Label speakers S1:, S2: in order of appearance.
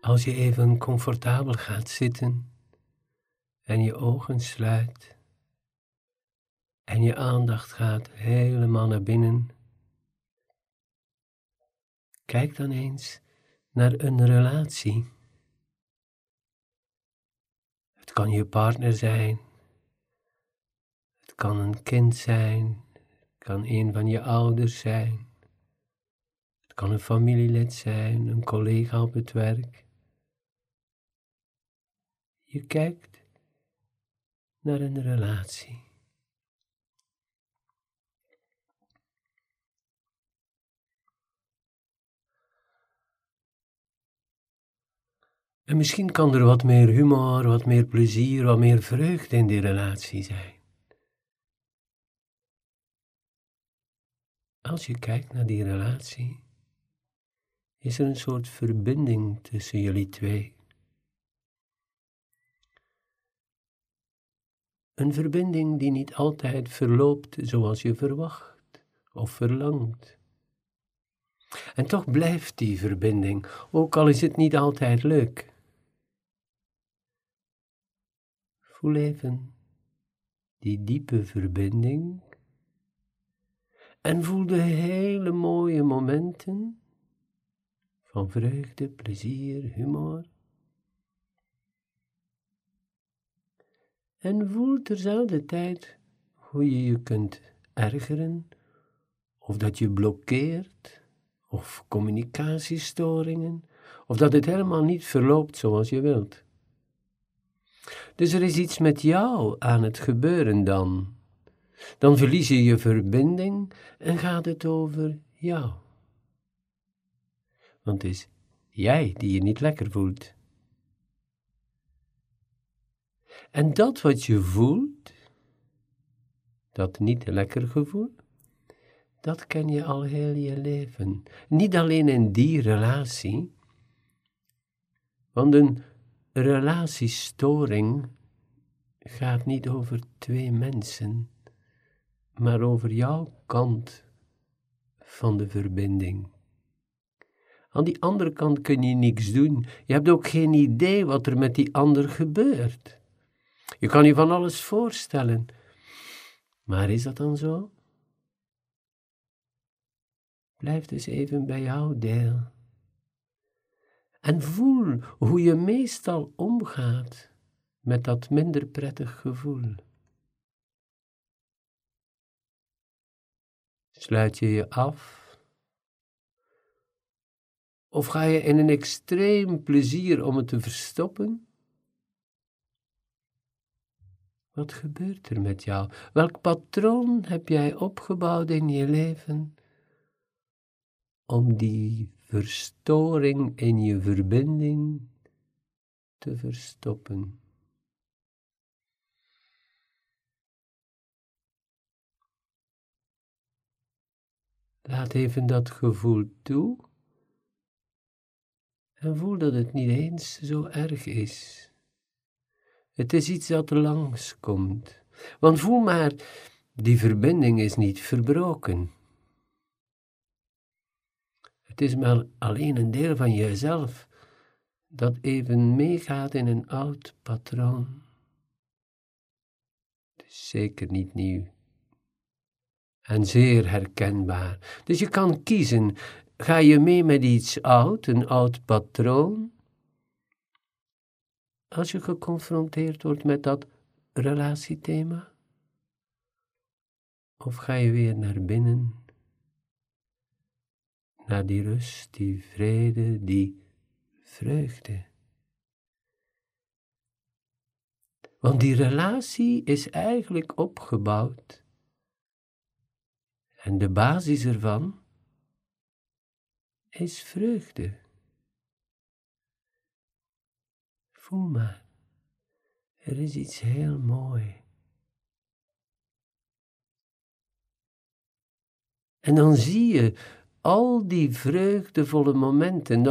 S1: Als je even comfortabel gaat zitten en je ogen sluit en je aandacht gaat helemaal naar binnen, kijk dan eens naar een relatie. Het kan je partner zijn, het kan een kind zijn, het kan een van je ouders zijn, het kan een familielid zijn, een collega op het werk. Je kijkt naar een relatie. En misschien kan er wat meer humor, wat meer plezier, wat meer vreugde in die relatie zijn. Als je kijkt naar die relatie, is er een soort verbinding tussen jullie twee. Een verbinding die niet altijd verloopt zoals je verwacht of verlangt. En toch blijft die verbinding, ook al is het niet altijd leuk. Voel even die diepe verbinding en voel de hele mooie momenten van vreugde, plezier, humor. En voel terzelfde tijd hoe je je kunt ergeren, of dat je blokkeert, of communicatiestoringen, of dat het helemaal niet verloopt zoals je wilt. Dus er is iets met jou aan het gebeuren dan. Dan verlies je je verbinding en gaat het over jou. Want het is jij die je niet lekker voelt. En dat wat je voelt, dat niet lekker gevoel, dat ken je al heel je leven. Niet alleen in die relatie, want een relatiestoring gaat niet over twee mensen, maar over jouw kant van de verbinding. Aan die andere kant kun je niks doen. Je hebt ook geen idee wat er met die ander gebeurt. Je kan je van alles voorstellen. Maar is dat dan zo? Blijf dus even bij jouw deel. En voel hoe je meestal omgaat met dat minder prettig gevoel. Sluit je je af? Of ga je in een extreem plezier om het te verstoppen? Wat gebeurt er met jou? Welk patroon heb jij opgebouwd in je leven om die verstoring in je verbinding te verstoppen? Laat even dat gevoel toe en voel dat het niet eens zo erg is. Het is iets dat langskomt. Want voel maar, die verbinding is niet verbroken. Het is maar alleen een deel van jezelf dat even meegaat in een oud patroon. Het is zeker niet nieuw. En zeer herkenbaar. Dus je kan kiezen, ga je mee met iets oud, een oud patroon? Als je geconfronteerd wordt met dat relatiethema? Of ga je weer naar binnen, naar die rust, die vrede, die vreugde? Want die relatie is eigenlijk opgebouwd. En de basis ervan is vreugde. Voel maar, er is iets heel moois. En dan zie je al die vreugdevolle momenten.